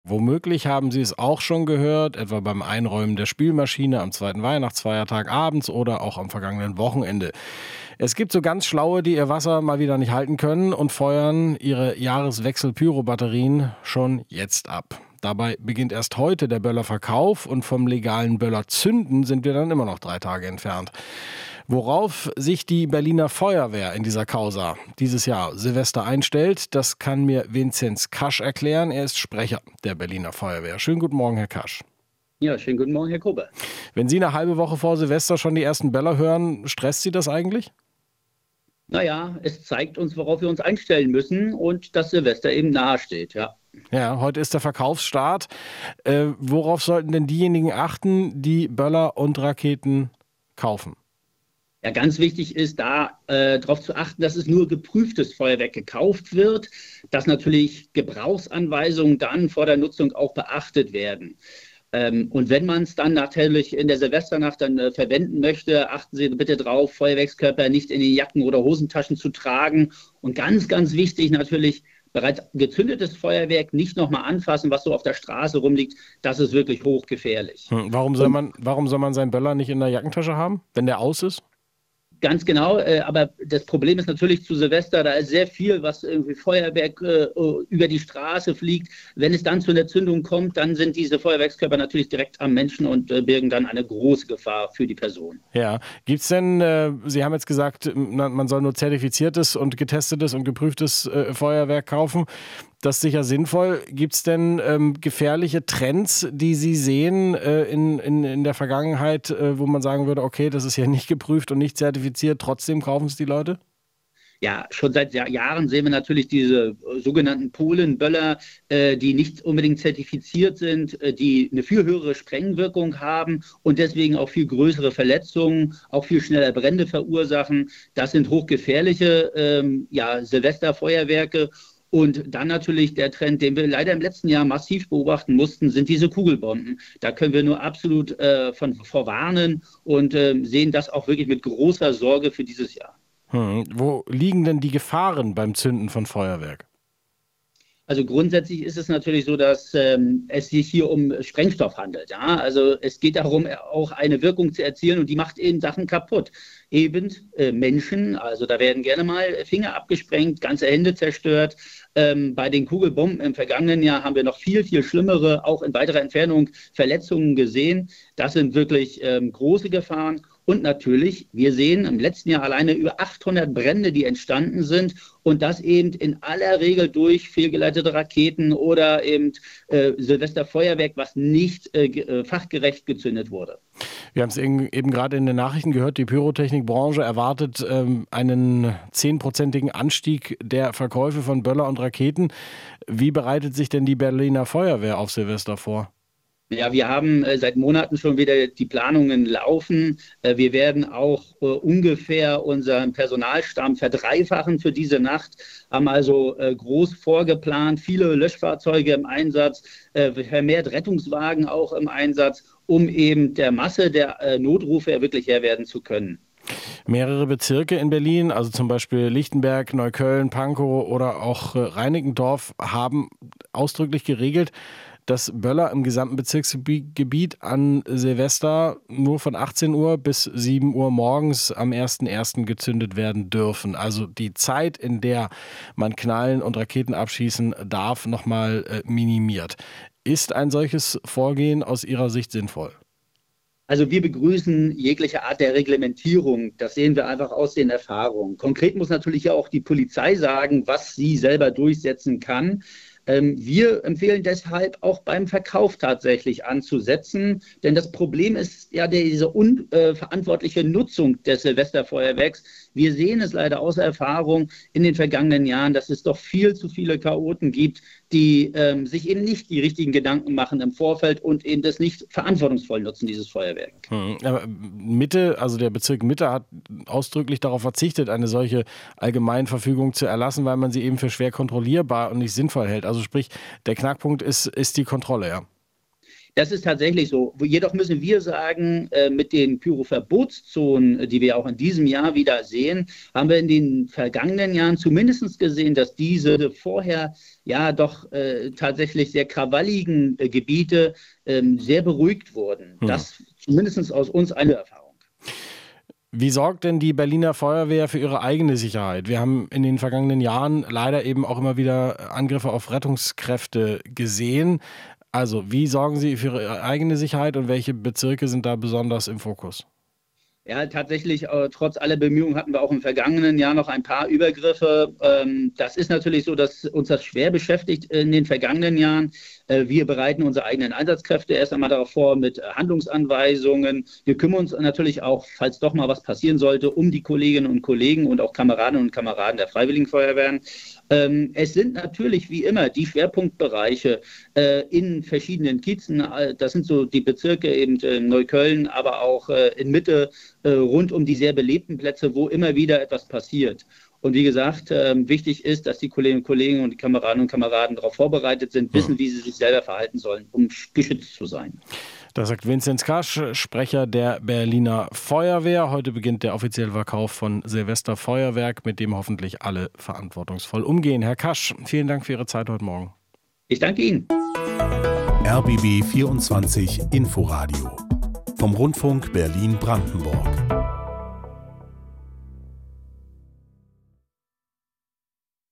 Womöglich haben Sie es auch schon gehört, etwa beim Einräumen der Spülmaschine am zweiten Weihnachtsfeiertag abends oder auch am vergangenen Wochenende. Es gibt so ganz Schlaue, die ihr Wasser mal wieder nicht halten können und feuern ihre Jahreswechsel-Pyro-Batterien schon jetzt ab. Dabei beginnt erst heute der Böllerverkauf und vom legalen Böllerzünden sind wir dann immer noch 3 Tage entfernt. Worauf sich die Berliner Feuerwehr in dieser Causa dieses Jahr Silvester einstellt, das kann mir Vinzenz Kasch erklären. Er ist Sprecher der Berliner Feuerwehr. Schönen guten Morgen, Herr Kasch. Ja, schönen guten Morgen, Herr Grubbe. Wenn Sie eine halbe Woche vor Silvester schon die ersten Böller hören, stresst Sie das eigentlich? Naja, es zeigt uns, worauf wir uns einstellen müssen und dass Silvester eben nahesteht, ja. Ja, heute ist der Verkaufsstart. Worauf sollten denn diejenigen achten, die Böller und Raketen kaufen? Ja, ganz wichtig ist da darauf zu achten, dass es nur geprüftes Feuerwerk gekauft wird, dass natürlich Gebrauchsanweisungen dann vor der Nutzung auch beachtet werden. Und wenn man es dann natürlich in der Silvesternacht dann verwenden möchte, achten Sie bitte drauf, Feuerwerkskörper nicht in die Jacken oder Hosentaschen zu tragen. Und ganz, ganz wichtig natürlich, bereits gezündetes Feuerwerk nicht nochmal anfassen, was so auf der Straße rumliegt. Das ist wirklich hochgefährlich. Warum soll man seinen Böller nicht in der Jackentasche haben, wenn der aus ist? Ganz genau, aber das Problem ist natürlich zu Silvester, da ist sehr viel, was irgendwie Feuerwerk über die Straße fliegt. Wenn es dann zu einer Zündung kommt, dann sind diese Feuerwerkskörper natürlich direkt am Menschen und birgen dann eine große Gefahr für die Person. Ja, gibt's denn, Sie haben jetzt gesagt, man soll nur zertifiziertes und getestetes und geprüftes Feuerwerk kaufen. Das ist sicher sinnvoll. Gibt es denn gefährliche Trends, die Sie sehen in der Vergangenheit, wo man sagen würde, okay, das ist ja nicht geprüft und nicht zertifiziert, trotzdem kaufen es die Leute? Ja, schon seit Jahren sehen wir natürlich diese sogenannten Polenböller, die nicht unbedingt zertifiziert sind, die eine viel höhere Sprengwirkung haben und deswegen auch viel größere Verletzungen, auch viel schneller Brände verursachen. Das sind hochgefährliche Silvesterfeuerwerke. Und dann natürlich der Trend, den wir leider im letzten Jahr massiv beobachten mussten, sind diese Kugelbomben. Da können wir nur absolut von vorwarnen und sehen das auch wirklich mit großer Sorge für dieses Jahr. Wo liegen denn die Gefahren beim Zünden von Feuerwerk? Also grundsätzlich ist es natürlich so, dass es sich hier um Sprengstoff handelt. Ja? Also es geht darum, auch eine Wirkung zu erzielen und die macht eben Sachen kaputt. Eben Menschen, also da werden gerne mal Finger abgesprengt, ganze Hände zerstört. Bei den Kugelbomben im vergangenen Jahr haben wir noch viel, viel schlimmere, auch in weiterer Entfernung Verletzungen gesehen. Das sind wirklich große Gefahren. Und natürlich, wir sehen im letzten Jahr alleine über 800 Brände, die entstanden sind und das eben in aller Regel durch fehlgeleitete Raketen oder eben Silvesterfeuerwerk, was nicht fachgerecht gezündet wurde. Wir haben es eben gerade in den Nachrichten gehört, die Pyrotechnikbranche erwartet einen 10-prozentigen Anstieg der Verkäufe von Böller und Raketen. Wie bereitet sich denn die Berliner Feuerwehr auf Silvester vor? Ja, wir haben seit Monaten schon wieder die Planungen laufen. Wir werden auch ungefähr unseren Personalstamm verdreifachen für diese Nacht, haben also groß vorgeplant, viele Löschfahrzeuge im Einsatz, vermehrt Rettungswagen auch im Einsatz, um eben der Masse der Notrufe wirklich Herr werden zu können. Mehrere Bezirke in Berlin, also zum Beispiel Lichtenberg, Neukölln, Pankow oder auch Reinickendorf, haben ausdrücklich geregelt, dass Böller im gesamten Bezirksgebiet an Silvester nur von 18 Uhr bis 7 Uhr morgens am 1.1. gezündet werden dürfen. Also die Zeit, in der man knallen und Raketen abschießen darf, nochmal minimiert. Ist ein solches Vorgehen aus Ihrer Sicht sinnvoll? Also wir begrüßen jegliche Art der Reglementierung. Das sehen wir einfach aus den Erfahrungen. Konkret muss natürlich auch die Polizei sagen, was sie selber durchsetzen kann. Wir empfehlen deshalb auch beim Verkauf tatsächlich anzusetzen, denn das Problem ist ja diese unverantwortliche Nutzung des Silvesterfeuerwerks. Wir sehen es leider aus Erfahrung in den vergangenen Jahren, dass es doch viel zu viele Chaoten gibt, die sich eben nicht die richtigen Gedanken machen im Vorfeld und eben das nicht verantwortungsvoll nutzen, dieses Feuerwerk. Aber Mitte, also der Bezirk Mitte hat ausdrücklich darauf verzichtet, eine solche Allgemeinverfügung zu erlassen, weil man sie eben für schwer kontrollierbar und nicht sinnvoll hält. Also sprich, der Knackpunkt ist die Kontrolle, ja. Das ist tatsächlich so. Jedoch müssen wir sagen, mit den Pyroverbotszonen, die wir auch in diesem Jahr wieder sehen, haben wir in den vergangenen Jahren zumindest gesehen, dass diese vorher ja doch tatsächlich sehr krawalligen Gebiete sehr beruhigt wurden. Das zumindest aus uns eine Erfahrung. Wie sorgt denn die Berliner Feuerwehr für ihre eigene Sicherheit? Wir haben in den vergangenen Jahren leider eben auch immer wieder Angriffe auf Rettungskräfte gesehen. Also, wie sorgen Sie für Ihre eigene Sicherheit und welche Bezirke sind da besonders im Fokus? Ja, tatsächlich, trotz aller Bemühungen hatten wir auch im vergangenen Jahr noch ein paar Übergriffe. Das ist natürlich so, dass uns das schwer beschäftigt in den vergangenen Jahren. Wir bereiten unsere eigenen Einsatzkräfte erst einmal darauf vor mit Handlungsanweisungen. Wir kümmern uns natürlich auch, falls doch mal was passieren sollte, um die Kolleginnen und Kollegen und auch Kameradinnen und Kameraden der Freiwilligen Feuerwehren. Es sind natürlich wie immer die Schwerpunktbereiche in verschiedenen Kiezen. Das sind so die Bezirke eben in Neukölln, aber auch in Mitte, rund um die sehr belebten Plätze, wo immer wieder etwas passiert. Und wie gesagt, wichtig ist, dass die Kolleginnen und Kollegen und die Kameradinnen und Kameraden darauf vorbereitet sind, wissen, wie sie sich selber verhalten sollen, um geschützt zu sein. Das sagt Vinzenz Kasch, Sprecher der Berliner Feuerwehr. Heute beginnt der offizielle Verkauf von Silvesterfeuerwerk, mit dem hoffentlich alle verantwortungsvoll umgehen. Herr Kasch, vielen Dank für Ihre Zeit heute Morgen. Ich danke Ihnen. RBB 24 Inforadio vom Rundfunk Berlin-Brandenburg.